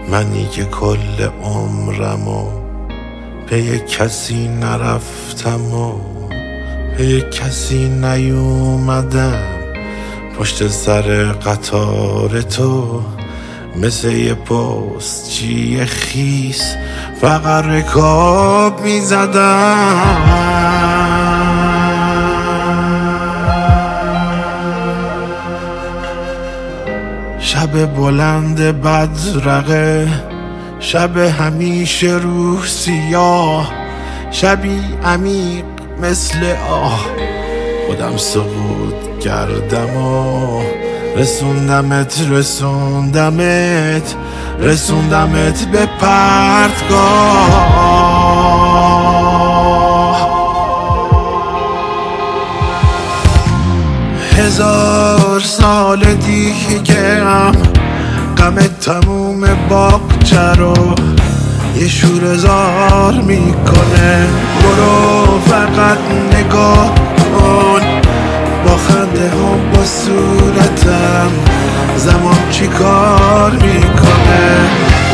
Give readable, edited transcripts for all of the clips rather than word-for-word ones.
منی که کل عمرمو پی کسی نرفتم و پی کسی نیومدم، پشت سر قطار تو مثل یه پستچی خیس فقط رکاب میزدم. شب بلند بدرقه، شب همیشه روح سیاه، شبی عمیق مثل آه، خودم سقوط کردم و رسوندمت به پرتگاه. 1000 سال دیگه هم غم تموم باغچه رو یه شوره‌زار میکنه. برو فقط نگاه کن، با خنده هم با صورتم زمان چی کار میکنه.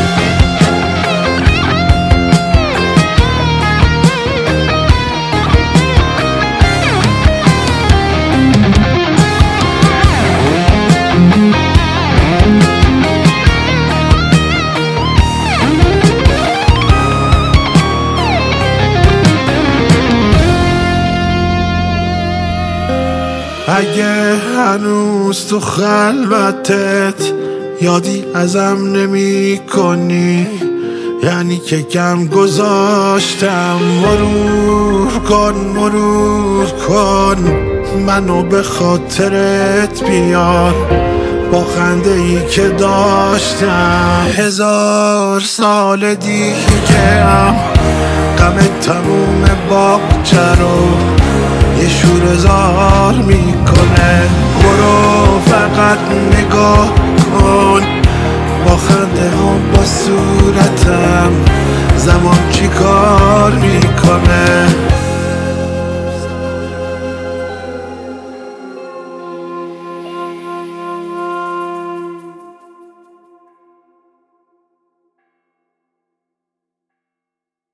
اگه هنوز تو خلوتت یادی ازم نمی کنی، یعنی که کم گذاشتم. مرور کن منو به خاطرت بیار، با خنده ای که داشتم. 1000 سال دیگه هم غم تموم باغچه رو یه شوره‌زار میکنه. برو فقط نگاه کن، با خنده هم با صورتم زمان چی کار میکنه.